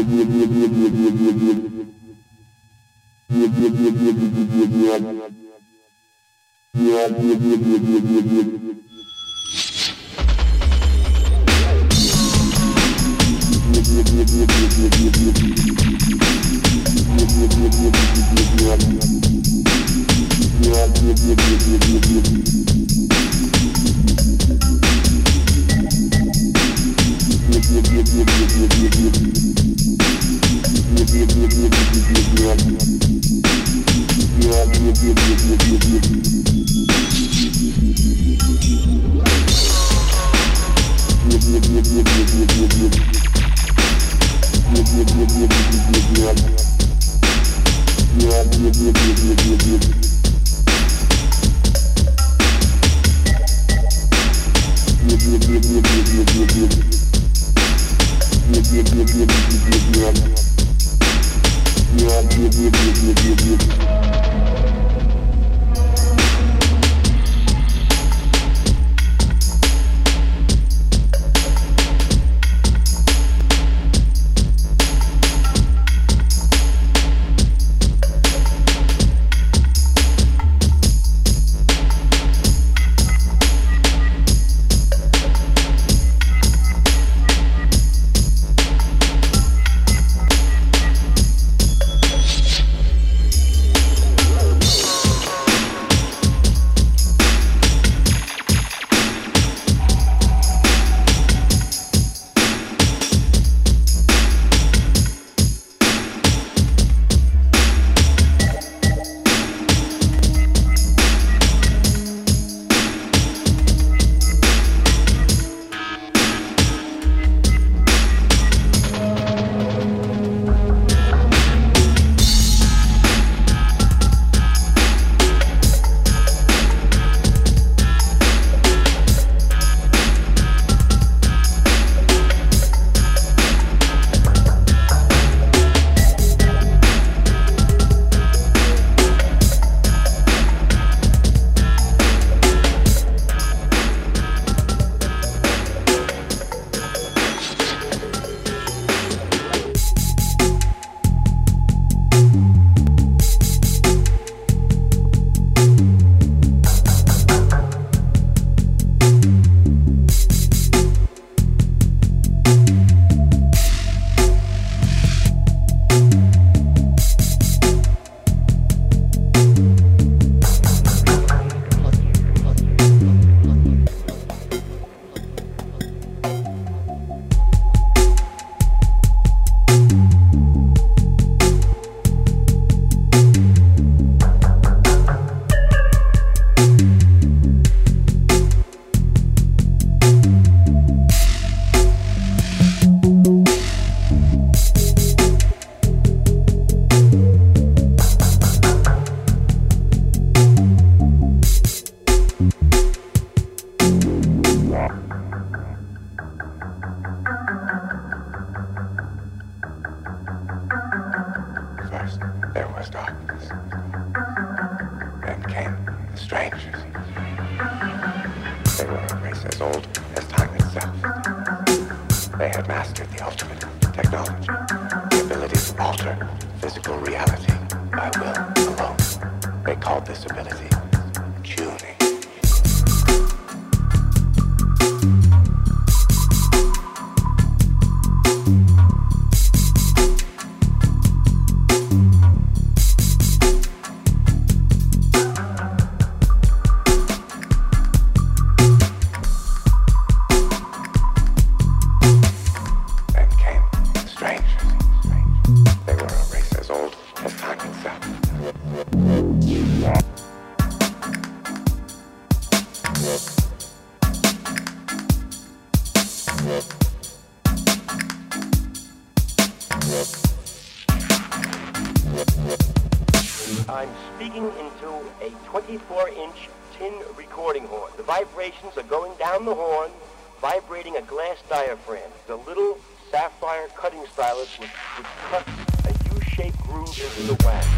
I'm speaking into a 24-inch tin recording horn. The vibrations are going down the horn, vibrating a glass diaphragm. The little sapphire cutting stylus would cut a U-shaped groove into the wax.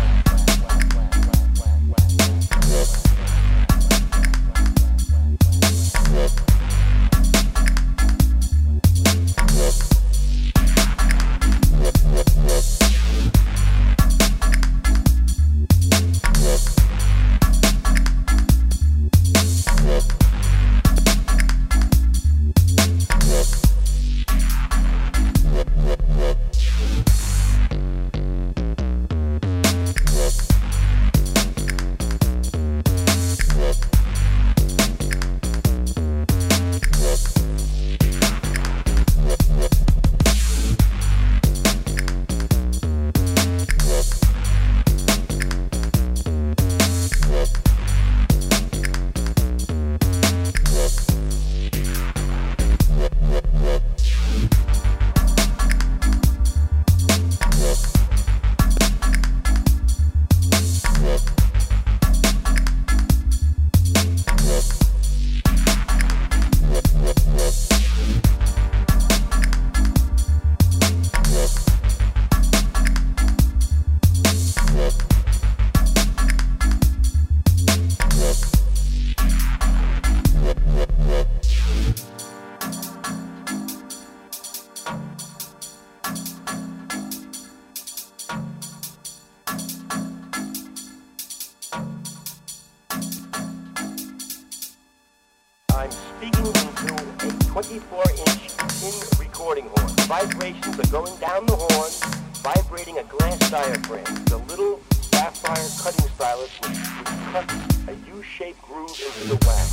speaking into a 24-inch tin recording horn. The vibrations are going down the horn, vibrating a glass diaphragm. The little sapphire cutting stylus would cut a U-shaped groove into the wax.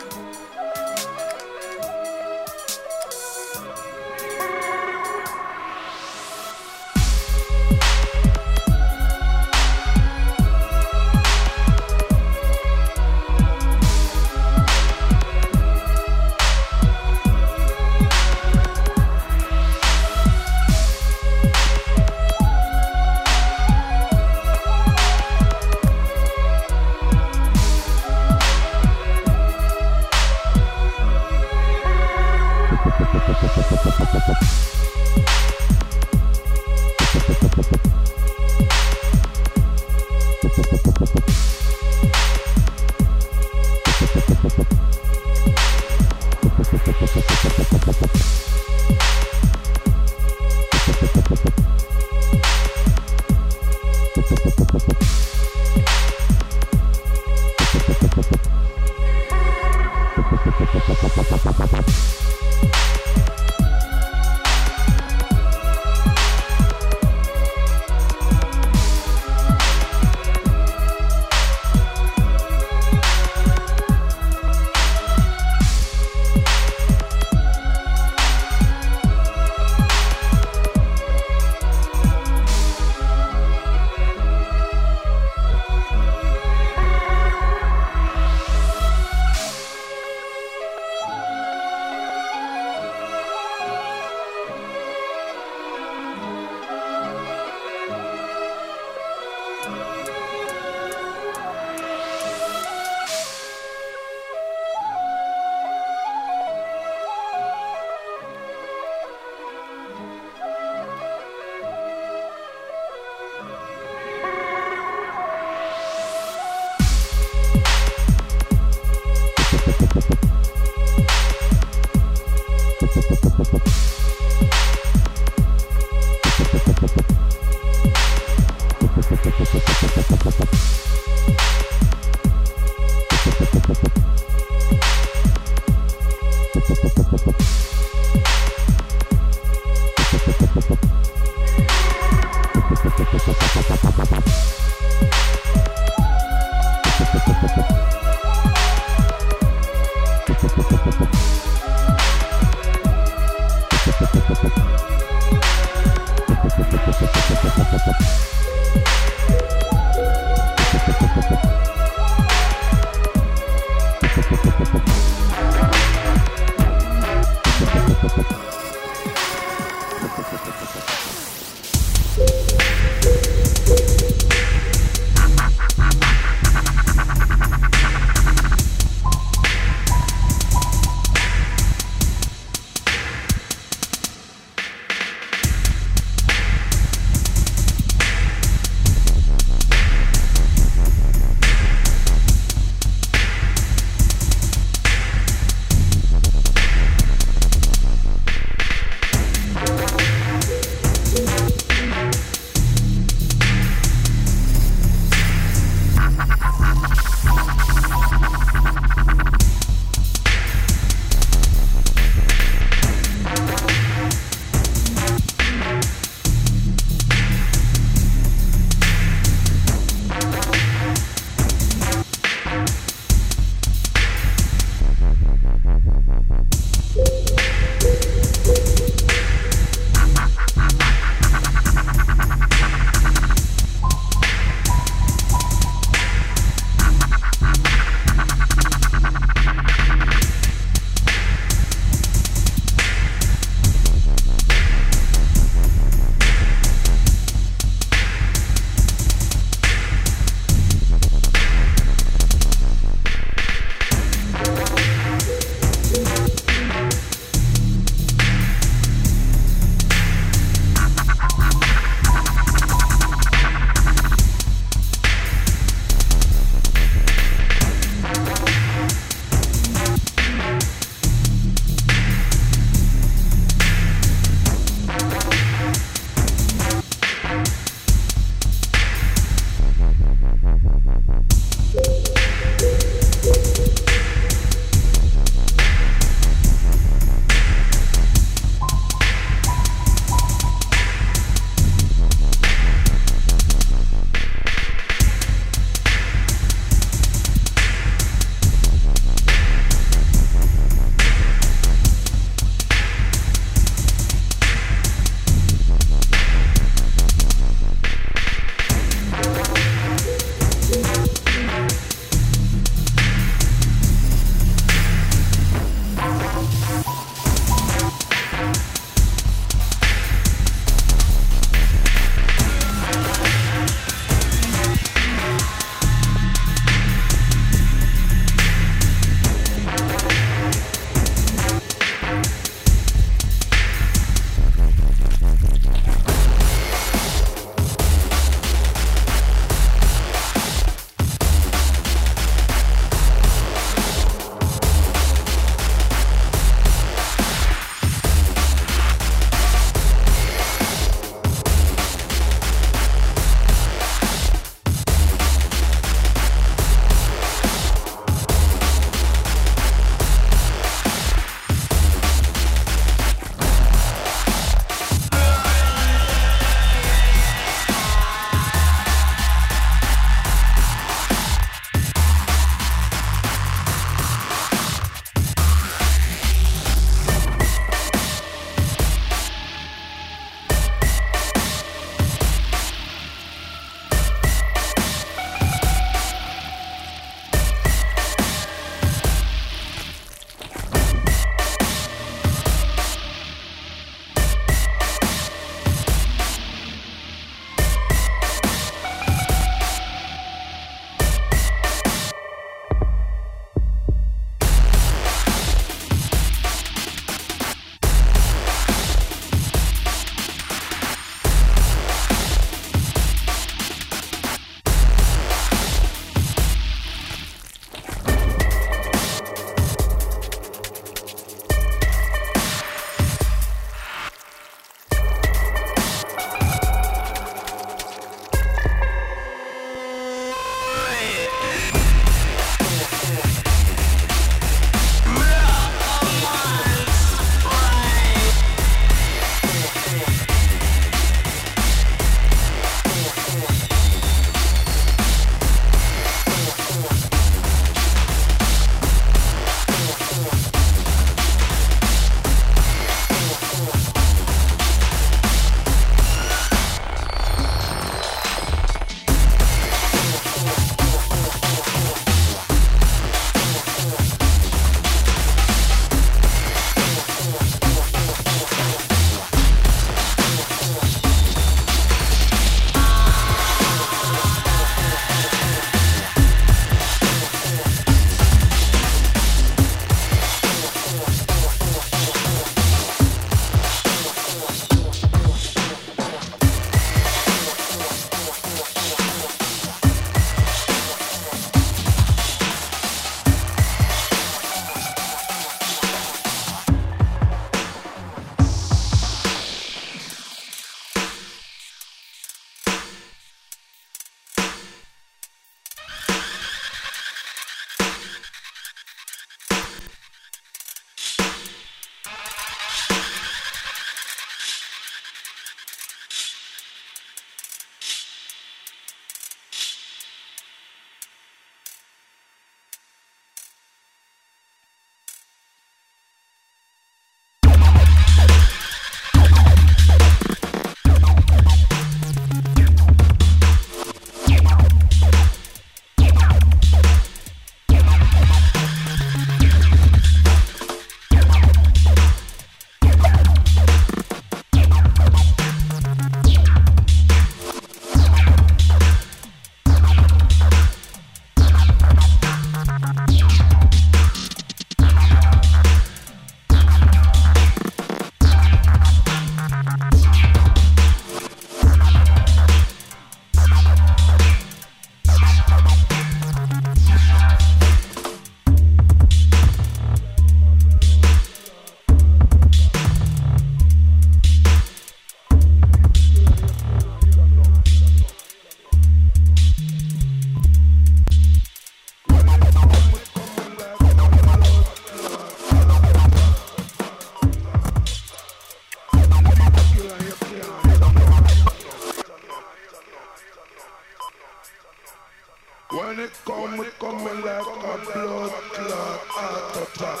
When it come, it coming like a blood clot heart attack.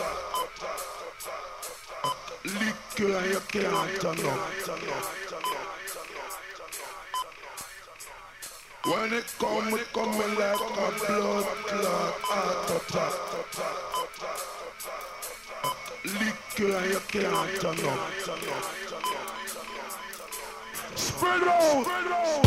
Liquor and you can't turn up. When it coming like a blood clot heart attack. Liquor and you can't turn up. Spread out! Spread out!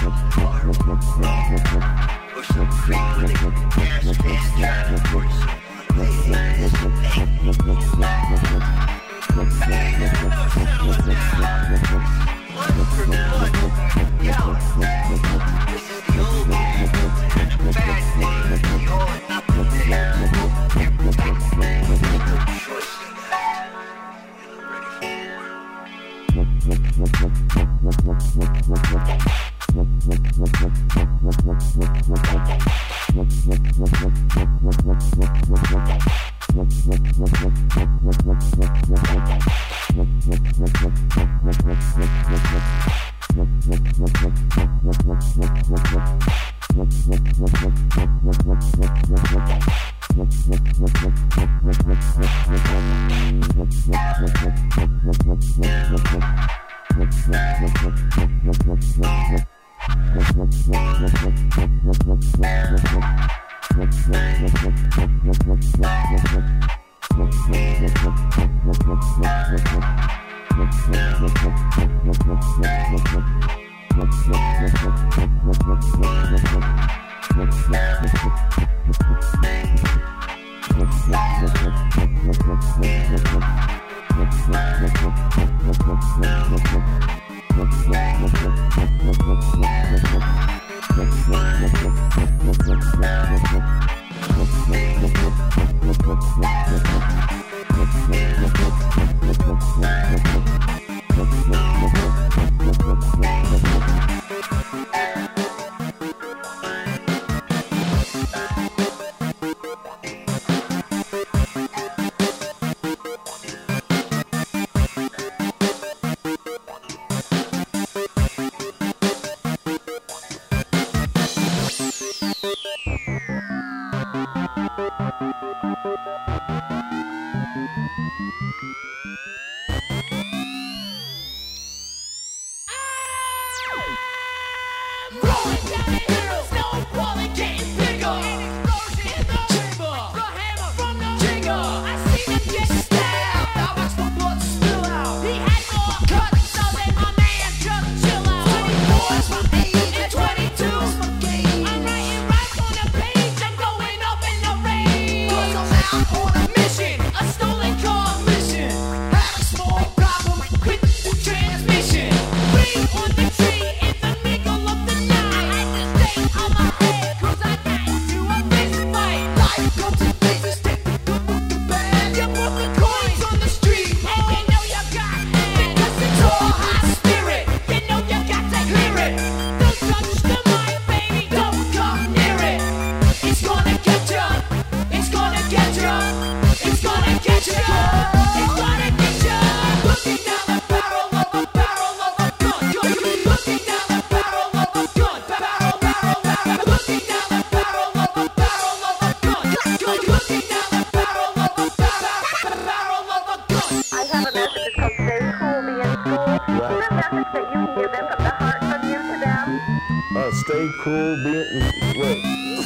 Stay cool, wait.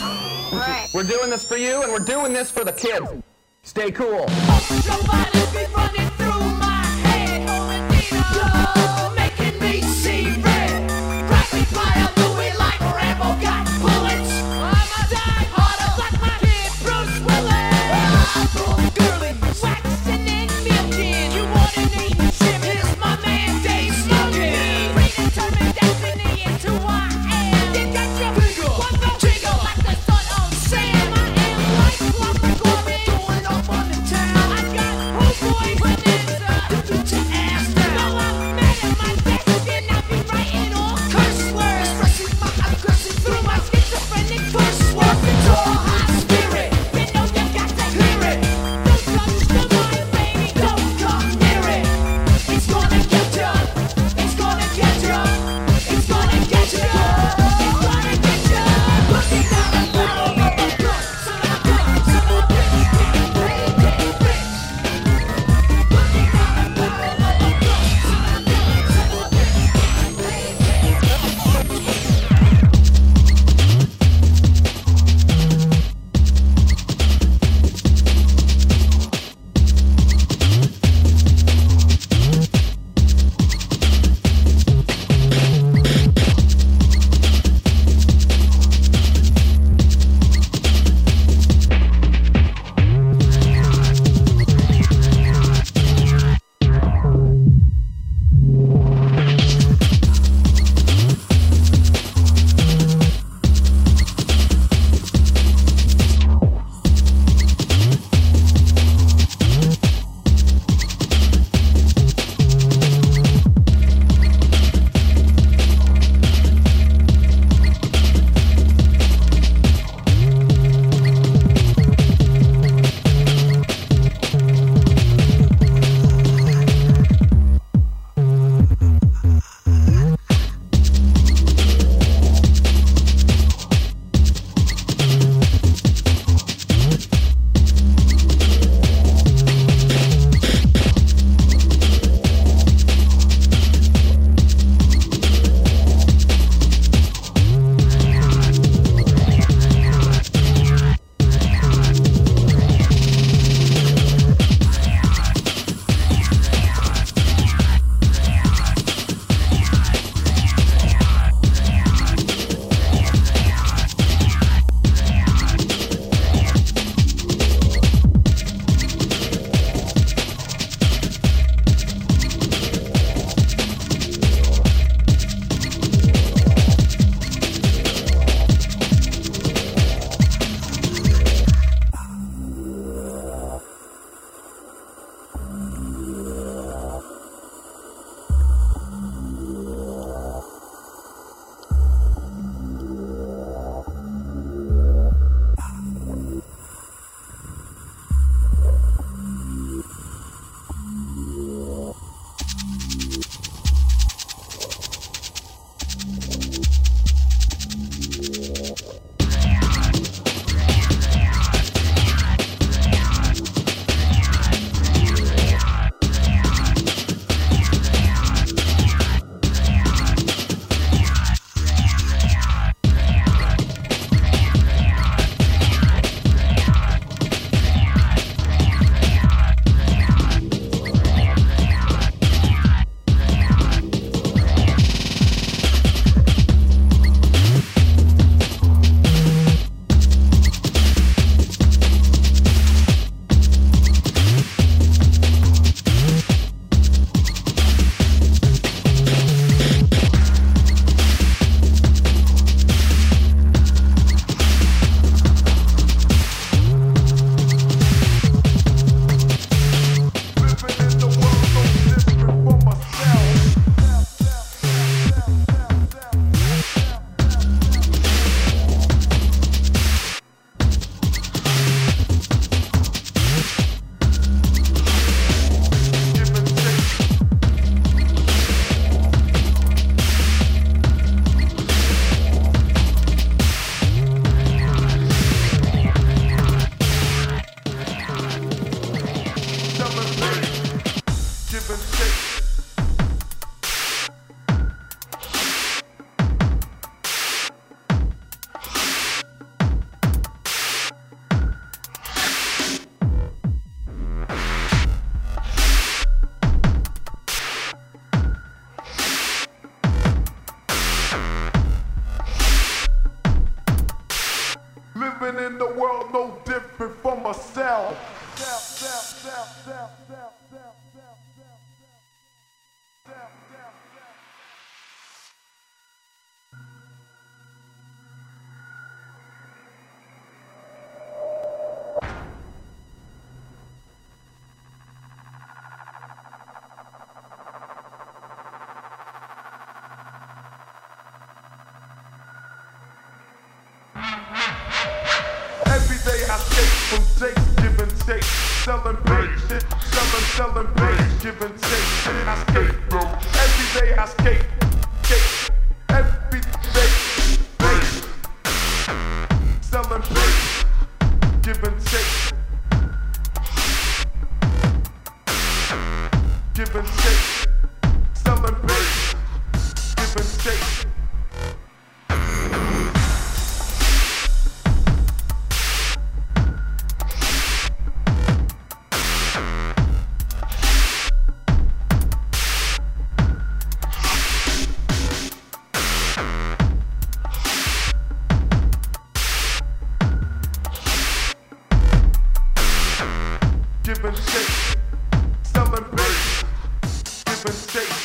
We're doing this for you, and we're doing this for the kids. Stay cool. Running through my head, making me see red. Crack me fire, Louis like Rambo got bullets. I'ma die harder like my kid Bruce Willis. Girly, waxing and milking. You want an eating shit? Here's my man Dave Smoking. Predetermined destiny is who I am. You got your finger, one go trigger like the sun on Sam. I am like Flopper Gorman, going up on the town. I got homeboys with this, get your ass down. No, I'm mad at my Living in the world no different from a cell. Every day I skate from take, give and take, selling bait, selling bait, give and take. I skate though. Every day I skate, every day, bait, selling bait, give and take, give and take, selling bait, give and take. Give and take, selling bait, give and take.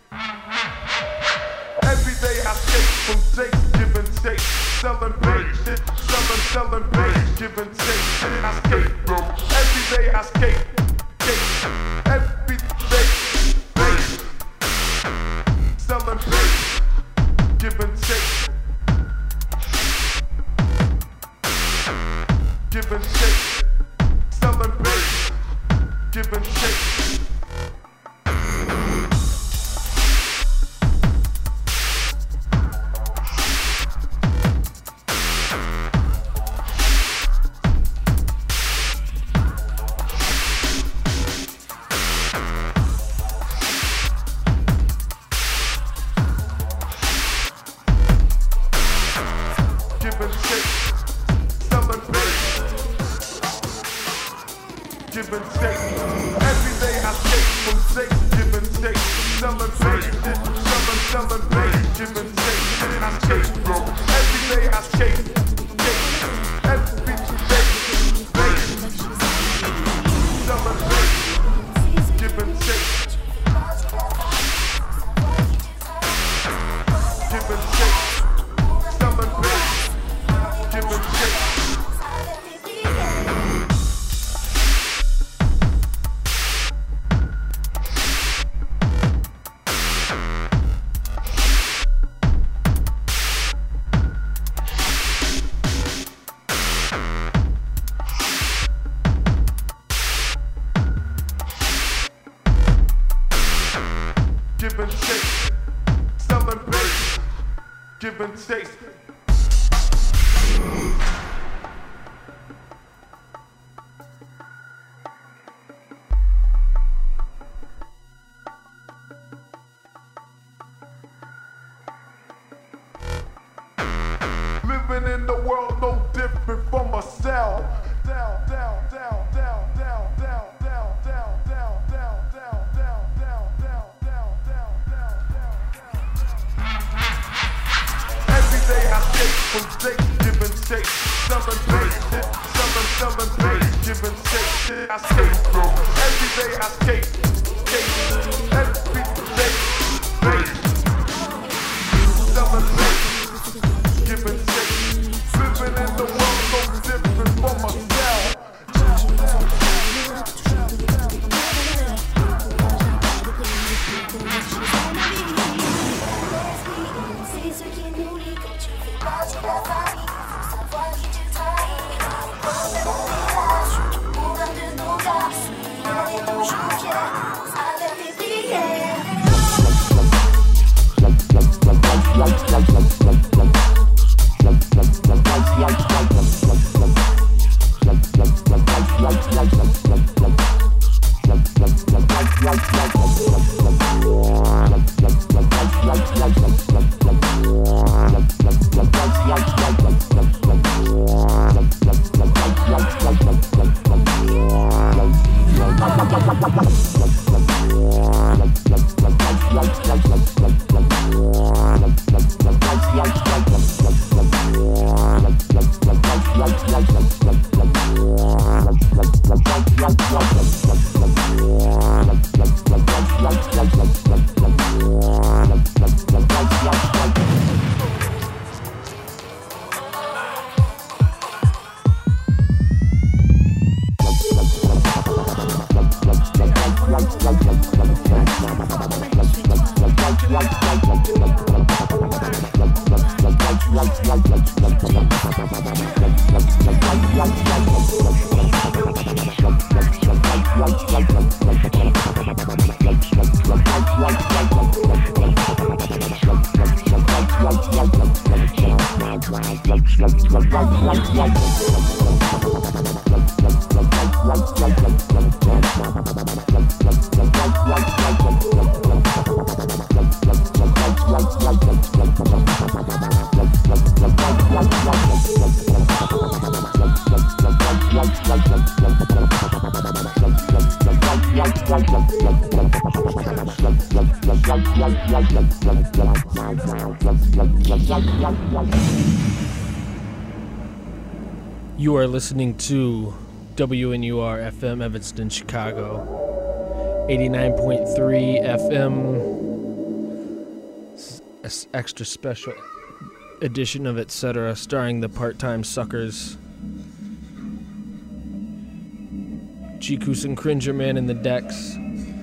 Every day I skate from take, give and take, selling bait, selling bait, give and take. I skate though. Every day I skate, every day, bait, selling bait, give and take, give and take, selling bait. Give and take. Give and take. Selling bait. Give and take. Every day I skate from take, give and take, selling bait, selling bait, give and take. I skate though. Every day I skate, every day, bait, selling bait, give and take, give and take, selling bait, give and take. Give and take, selling bait, give and take. Living in the world no different from a cell. Down, down, down, down, down, down, down, down, down, down, down, down, down, down, down, down, down, down. Every day I skate from take, give and take, selling bait, selling bait, give and take. I skate though. Every day I skate, every day, bait, selling bait, give and take. Living in the world no different from a cell. C'est ce qui nous lie quand tu fais partie de la famille. Faut savoir qui tu trahis. Quand même on est là, on a de nos gars. On est toujours fiers, avec des prières. Like You are listening to WNUR FM Evanston, Chicago, 89.3 FM, extra special edition of Etc., starring the Part-Time Suckers, Chikus and Cringer Man in the decks.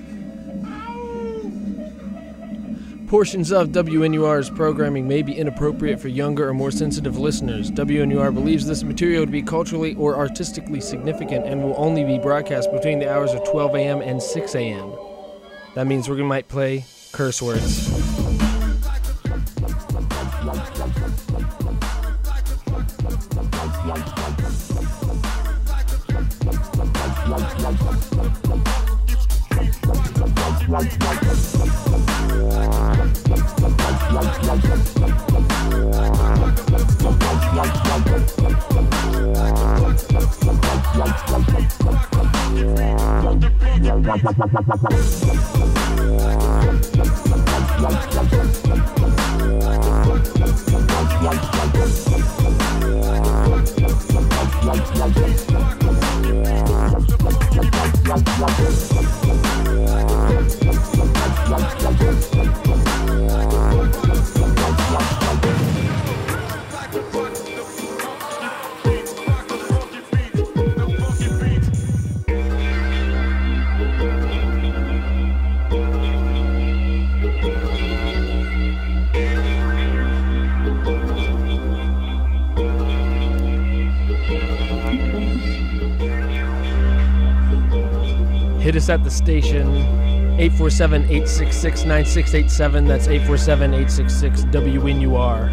Portions of WNUR's programming may be inappropriate for younger or more sensitive listeners. WNUR believes this material to be culturally or artistically significant and will only be broadcast between the hours of 12 a.m. and 6 a.m. That means we might play curse words. Hit us at the station, 847-866-9687. That's 847-866-WNUR.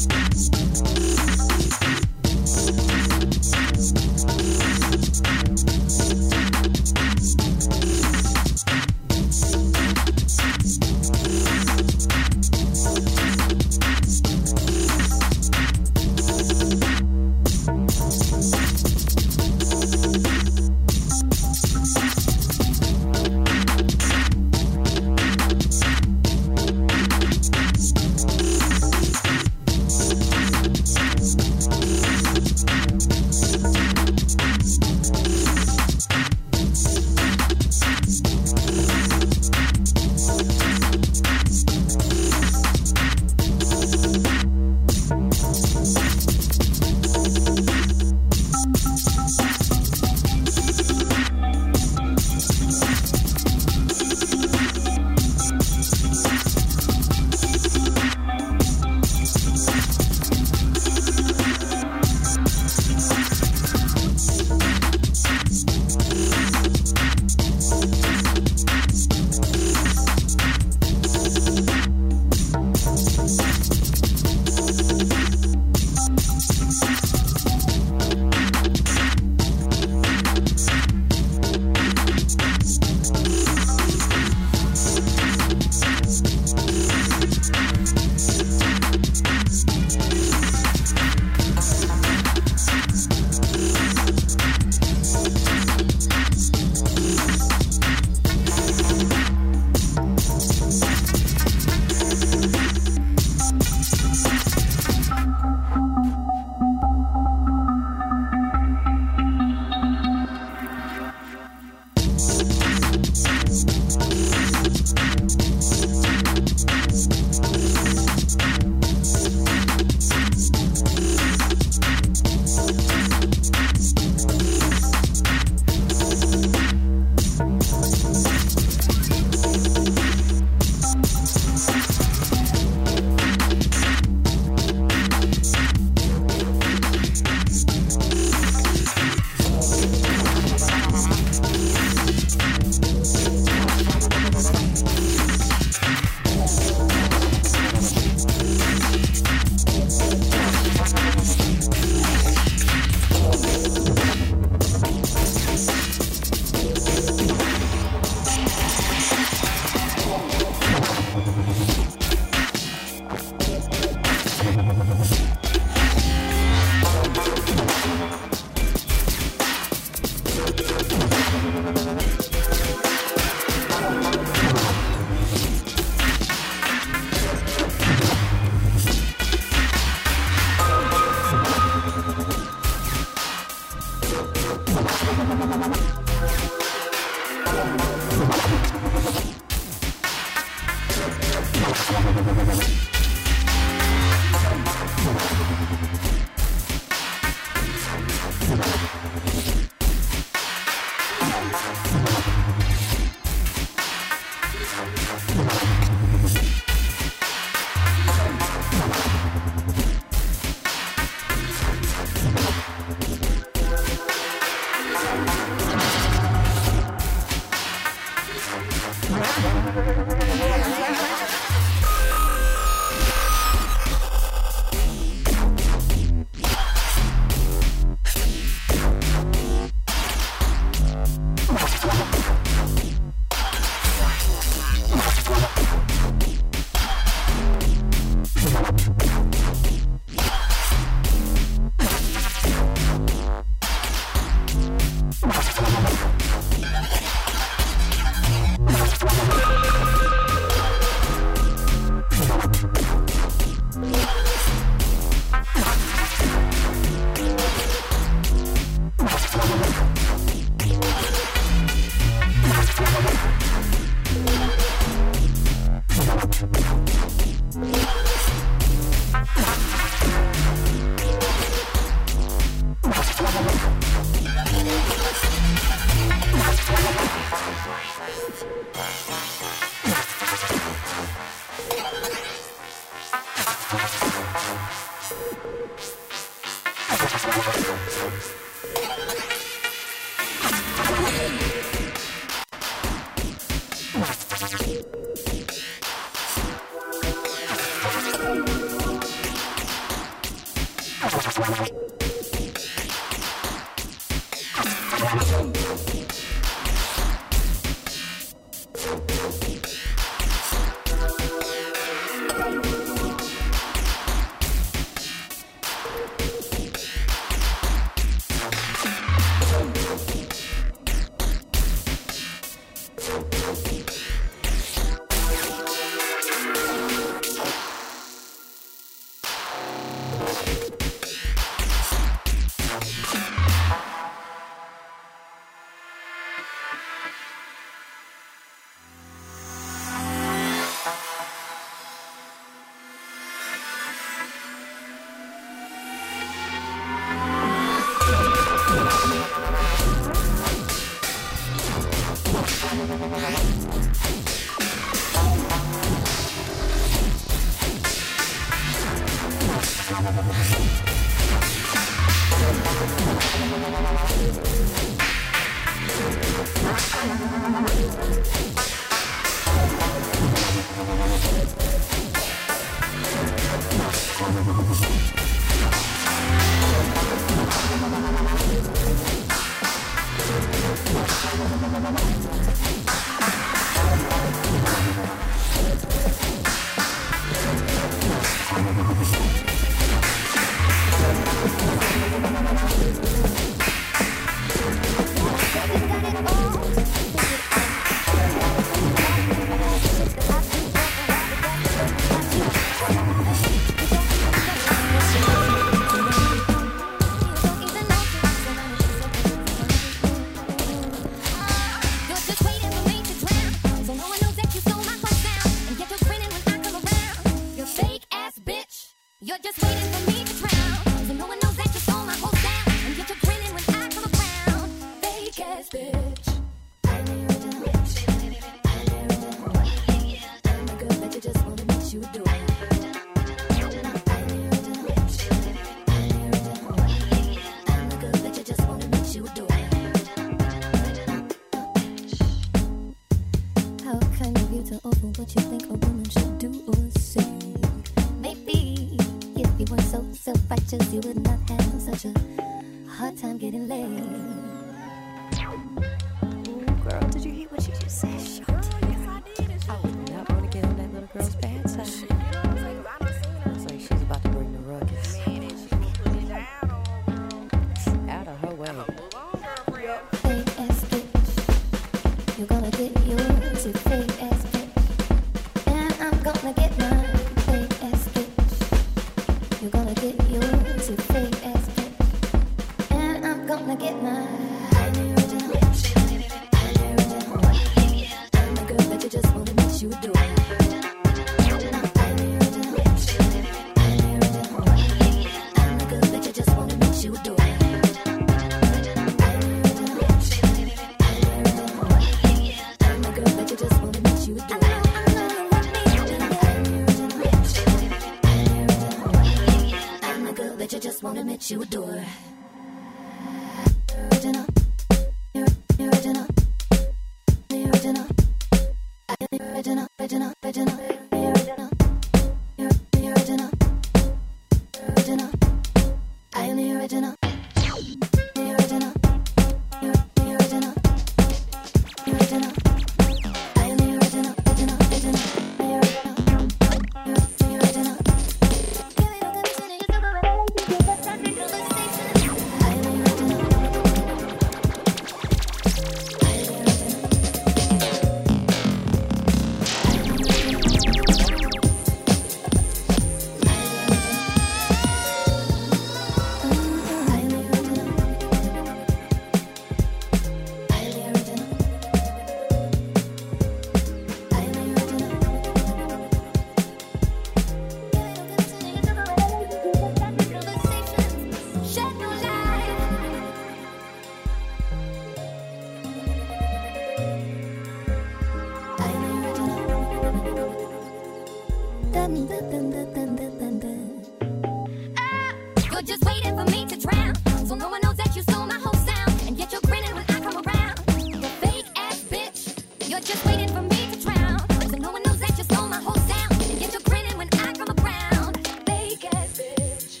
You're just waiting for me to drown, so no one knows that you stole my whole sound. And yet you're grinning when I come around. You fake ass bitch. You're just waiting for me to drown, so no one knows that you stole my whole sound. And yet you're grinning when I come around. Fake ass bitch.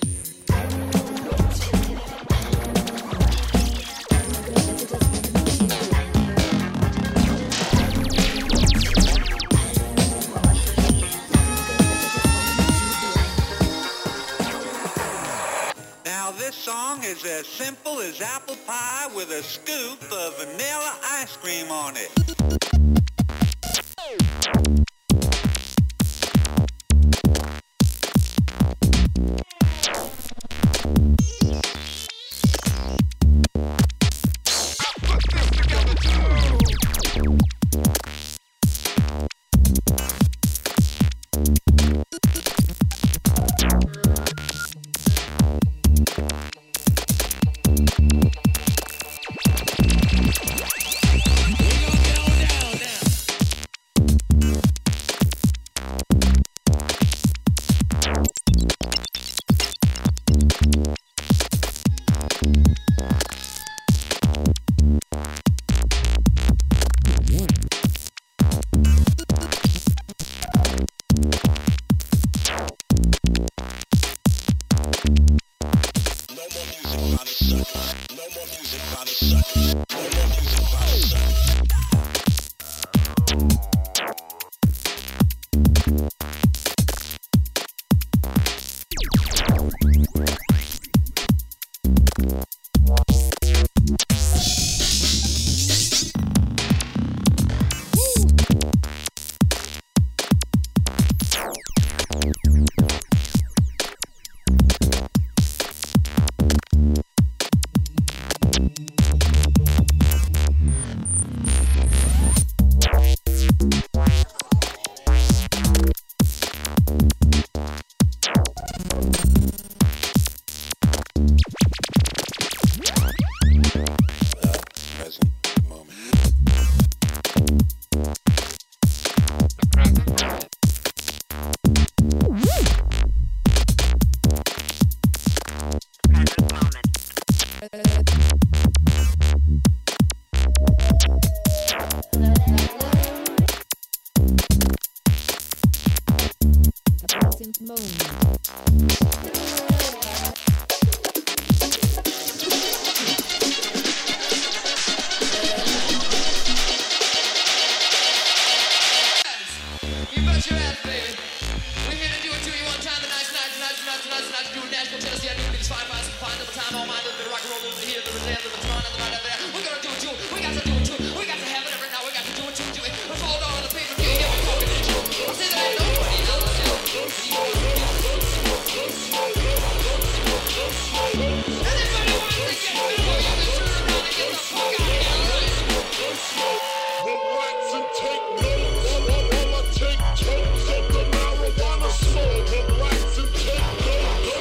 Now this song is as simple as apple pie with a scoop of vanilla ice cream on it.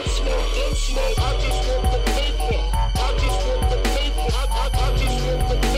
I just want the paper. I just want the paper. I just want the paper.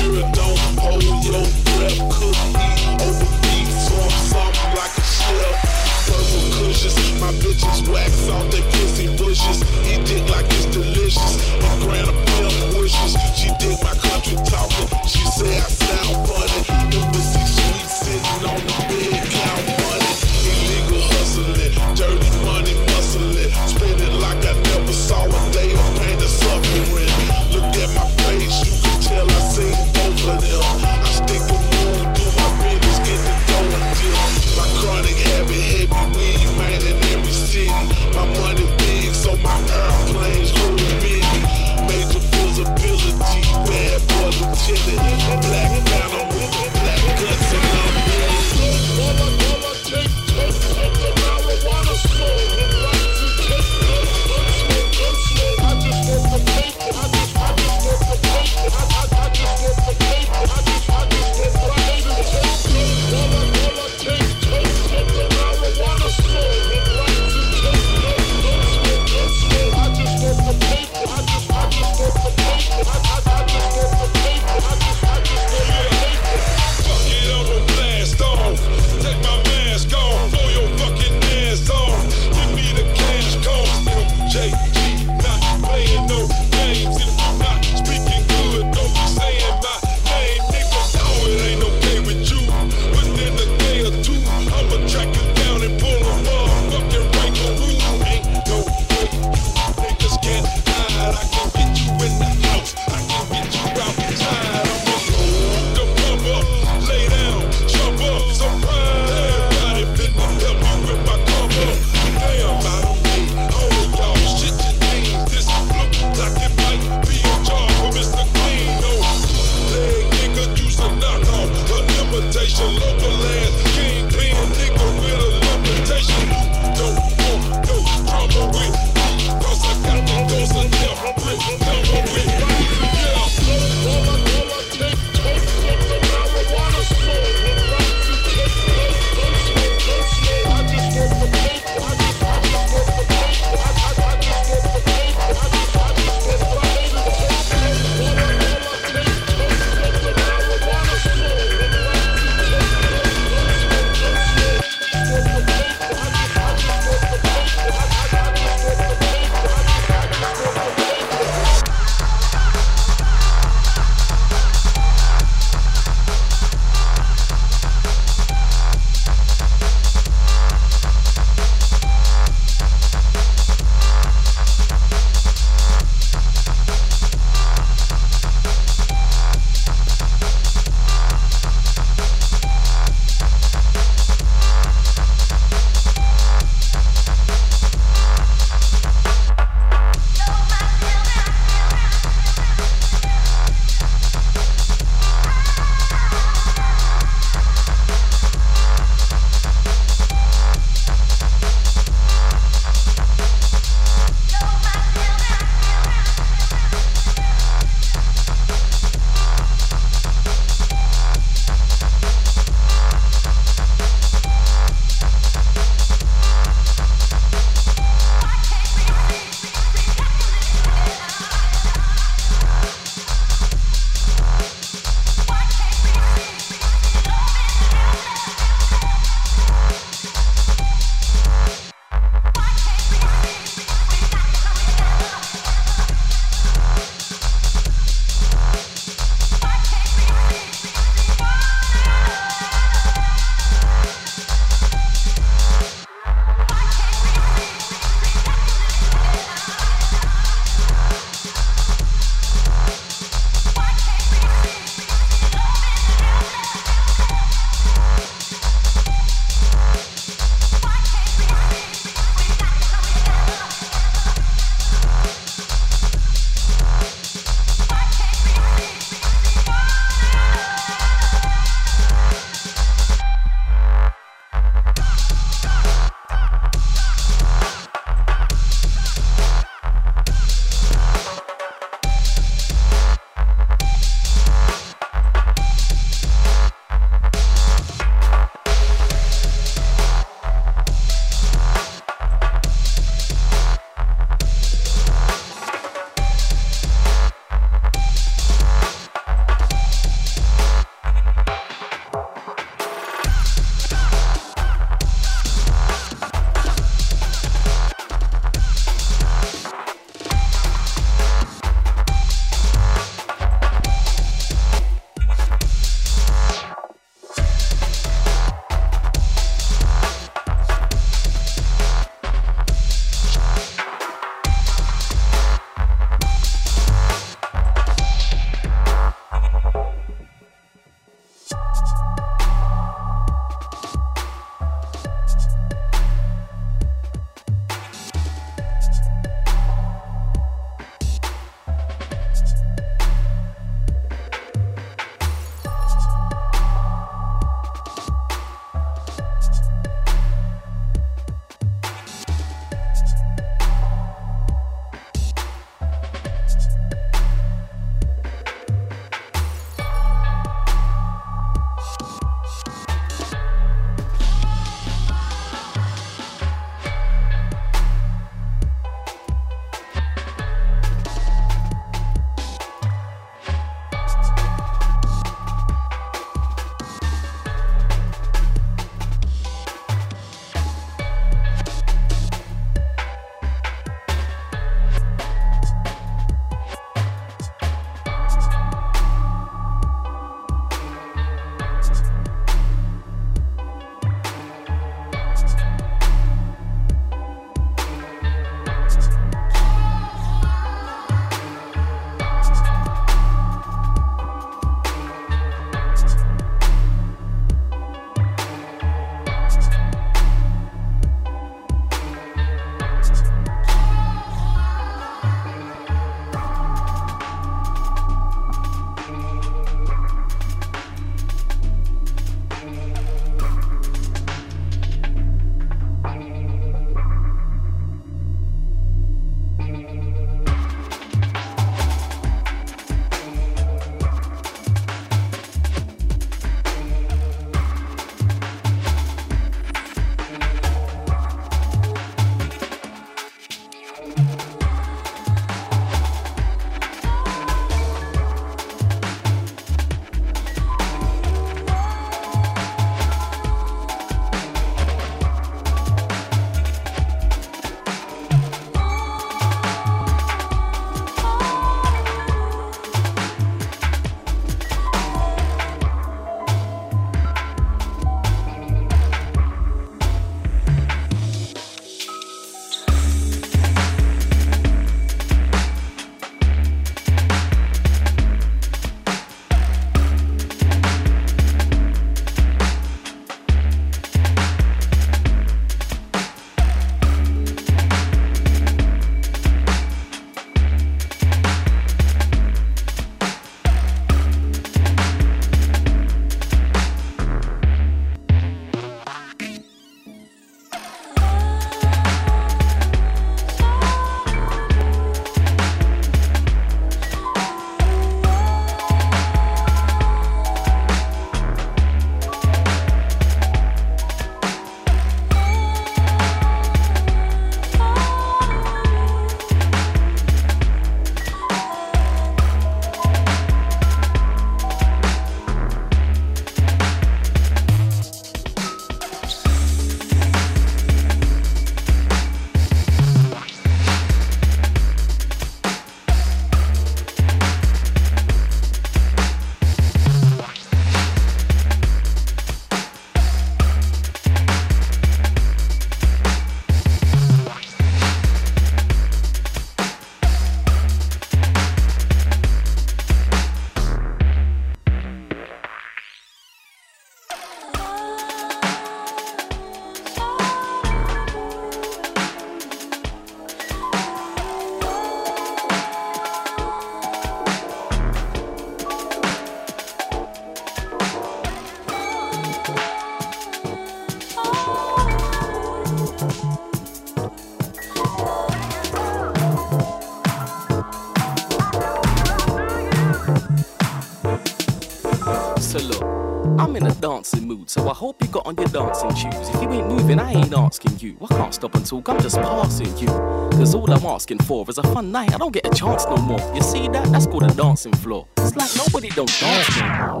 So look, I'm in a dancing mood, so I hope you got on your dancing shoes. If you ain't moving, I ain't asking you. I can't stop and talk, I'm just passing you. Cause all I'm asking for is a fun night, I don't get a chance no more. You see that? That's called a dancing floor. It's like nobody don't dance no more.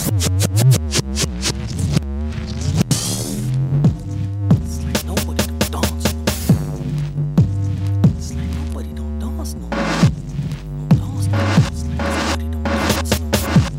It's like nobody don't dance no more. It's like nobody don't dance no more. Don't dance no more. It's like nobody don't dance no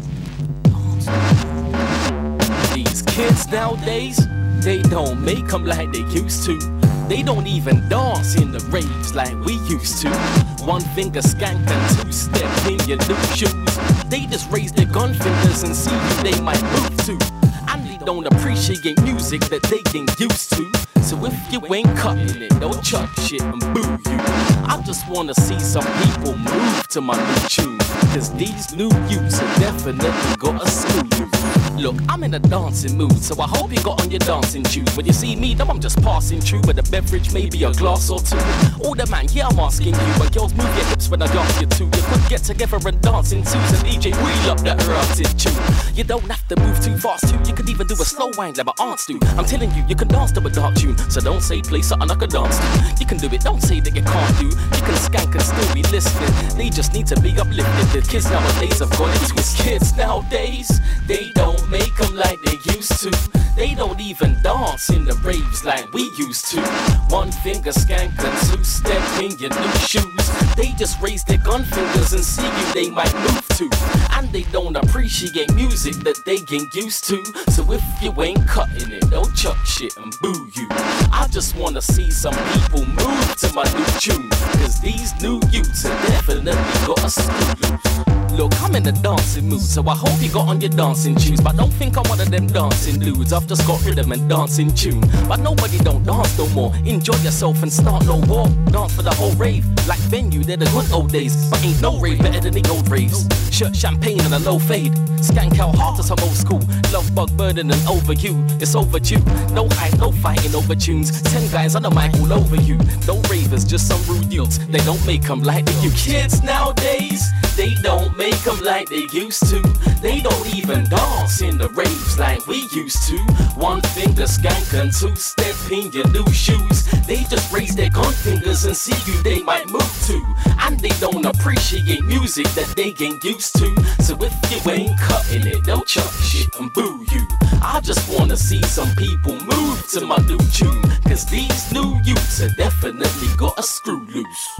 more. Dance no more. These kids nowadays, they don't make them like they used to. They don't even dance in the raves like we used to. One finger skank and two-step in your new shoes. They just raise their gun fingers and see who they might move to. And they don't appreciate music that they ain't used to. So if you ain't cutting it, they'll chuck shit and boo you. I just wanna see some people move to my new tune. Cause these new youths have definitely got a screw you. Look, I'm in a dancing mood, so I hope you got on your dancing shoes. When you see me, though, I'm just passing through with a beverage, maybe a glass or two. All the man, yeah, I'm asking you, but girls move your hips when I dance you too. You could get together and dance in twos and DJ wheel up that rotted tune. You don't have to move too fast too, you could even do a slow wind like my aunts do. I'm telling you, you can dance to a dark tune, so don't say play something I could dance to. You can do it, don't say that you can't do. You can skank and still be listening. They just need to be uplifted. The kids nowadays have got it twisted. Kids nowadays, they don't make them like they used to. They don't even dance in the raves like we used to. One finger skank and two-step in your new shoes. They just raise their gun fingers and see who they might move to. And they don't appreciate music that they ain't used to. So if you ain't cutting it, they'll chuck shit and boo you. I just wanna see some people move to my new tune. Cause these new youths have definitely got a screw loose. Look, I'm in a dancing mood, so I hope you got on your dancing shoes. But don't think I'm one of them dancing dudes. I've just got rhythm and dancing tune. But nobody don't dance no more. Enjoy yourself and start no war. Dance for the whole rave, like Venue, they're the good old days. But ain't no rave better than the old raves. Shirt champagne and a low fade. Skank out hard to some old school. Love bug burden and over you, it's overdue. No hype, no fighting over tunes. 10 guys on the mic all over you. No ravers, just some rude youths. They don't make them like the you. Kids nowadays, they don't make them like they used to. They don't even dance in the raves like we used to. One finger skank and two-step in your new shoes. They just raise their gun fingers and see who they might move to. And they don't appreciate music that they ain't used to. So if you ain't cutting it, they'll chuck shit and boo you. I just wanna see some people move to my new tune. Cause these new youths have definitely got a screw loose.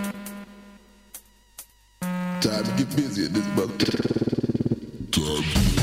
Time to get busy at this mother. Time.